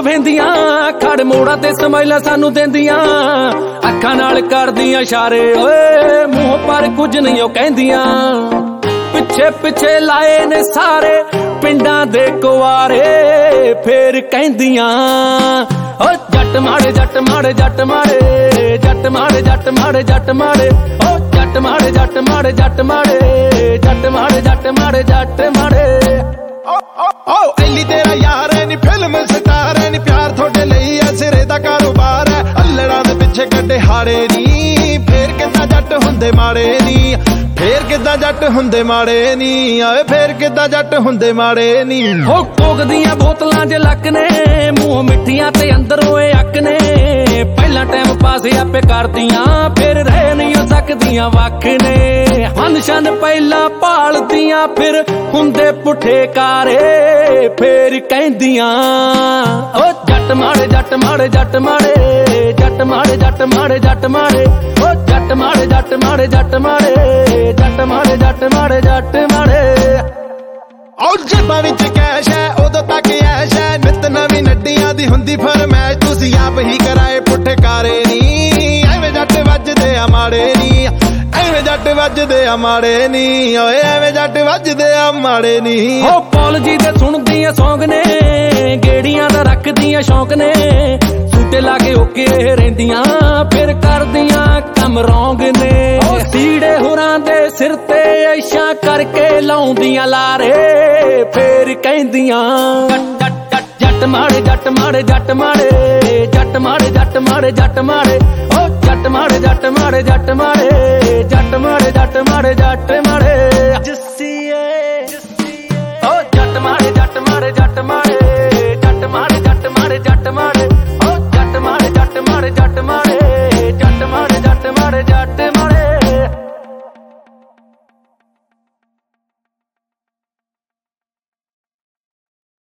वेंदियां खड़ मोड़ा ते समाइला सानू देंदियां अखां नाल करदियां इशारे ओए मूंह पर कुछ नहीं ओ कहंदियां पिछे पिछे लाए ने सारे पिंडां दे कुआरे फिर कहंदियां ओ जट माड़े जट माड़े जट माड़े जट माड़े जट माड़े जट माड़े ओ जट माड़े जट माड़े जट माड़े जट माड़े जट माड़े जट माड़े ओ एली तेरा यार है नी फिल्म स्टार है नी प्यार थोड़े लई है सिरे दा कारोबार है अल्लड़ा दे पिछे कड्डे हारे नी फिर किदां जट हुंदे माड़े नी फिर किदां जट हुंदे माड़े नी आए फिर किदां जट हुंदे माड़े नी हो कोक दियां बोतलां च लक ने मूंह मिठियां ते अंदर होए अक ने पहला टाइम पास आपे करदियां फिर रह नहीं हो सकदियां वख ने फंक्शन पहला भालदियां फिर हुंदे पुठे कारे फिर कहंदियां ओ जट माड़े जट माड़े जट माड़े जट माड़े जट माड़े जट माड़े ओ जट माड़े जट माड़े जट माड़े जट माड़े जट माड़े जट माड़े ओ जेबां विच कैश है उदों तक ऐश है नित नवीं नड्डियां दी हुंदी फरमैश तुसीं आप ही कराए पुठे कारे नी एवें जट वजदे आ माड़े नी एवें जट वजदे आ माड़े नी ओए एवें जट वजदे आ माड़े नी ओ पॉल जी दे सुणदियां सौंग ने गेड़ियां दा रखदियां शौक ने सूटे लाके ओके रहिंदियां फिर करदियां कम रौंग ने ओ सीड़े होरां दे सिर ते ऐशां करके लाउंदियां लारे फिर कहंदियां जट माड़े जट माड़े जट माड़े जट माड़े जट माड़े जट माड़े ओ जट माड़े जट माड़े जट माड़े जट माड़े जट माड़े जट माड़े ओ जट माड़े जट माड़े जट माड़े जट माड़े जट माड़े जट माड़े